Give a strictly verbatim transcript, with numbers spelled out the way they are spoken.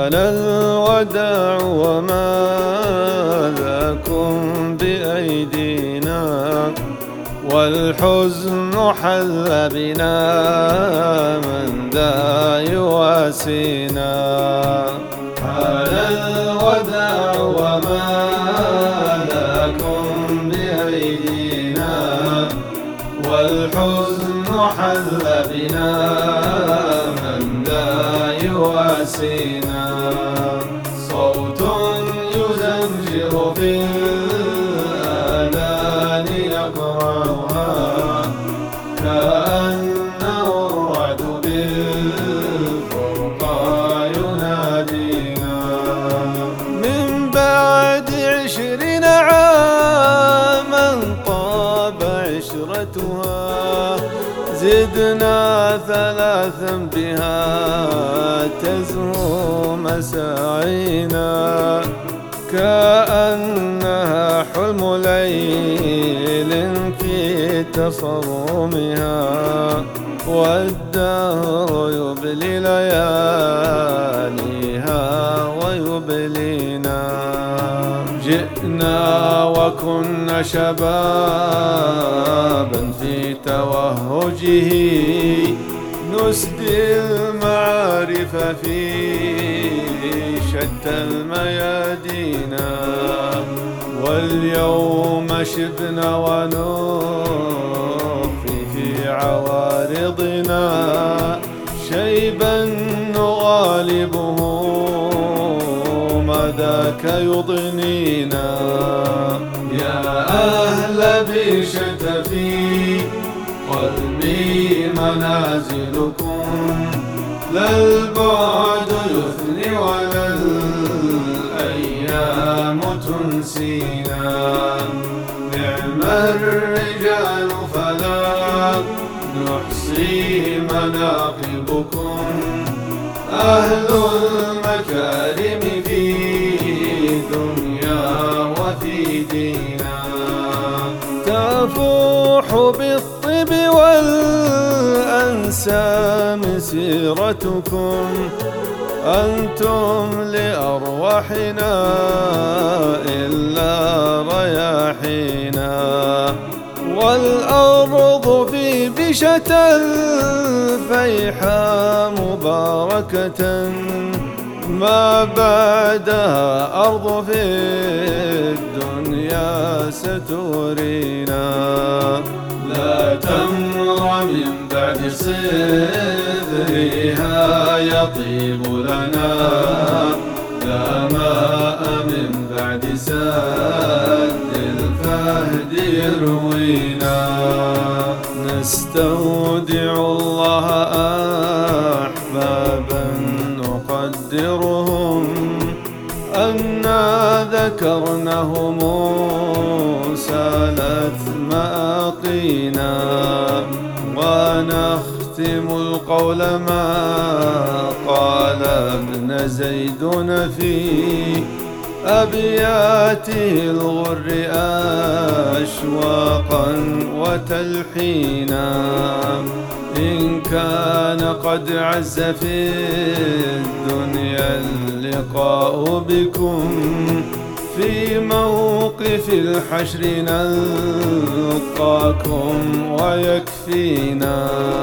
حان الوداع وما لكم بأيدينا، والحزن حل بنا من ذا يواسينا. حان الوداع وما لكم بأيدينا، والحزن حل بنا من ذا يواسينا. صوت يزمجر في الآذان يقرعها، كأنه الرعد بالفرقى ينادينا. من بعد عشرين عاما طاب عشرتها، زدنا ثلاثا بها تزهو مساعينا. كأنها حلم ليل في تصرمها، والدهر يبلي لياليها ويبلينا. جئنا وكنا شبابا في توهجه، نسدي المعارف في شتى الميادين. واليوم شبنا ونخفي في عوارضنا شيبا نغالبه ما ذاك يضنينا. يا أهل بيشة في قلبي منازلكم، لا البعد يثني ولا الأيام تنسينا. نعم الرجال فلا نحصي مناقبكم، أهل المكارم في دنيا وفي دينا. تفوح بالطيب والأنسام سيرتكم، أنتم لأرواحنا إلا رياحينا. والأرض في بشة الفيحاء مباركة، ما بعدها أرض في الدنيا ستورينا. لا تمر من بعد صدرها يطيب لنا، لا ماء من بعد سد الفهد يروينا. نستودع الله أحبابا نقدرهم، أنا ذكرناهم سالت مآقينا. ونختم القول ما قال ابن زيدون في أبياته الغر أشواقا وتلحينا. إن كان قد عز في الدنيا اللقاء بكم، في موقف الحشر نلقاكم ويكفينا.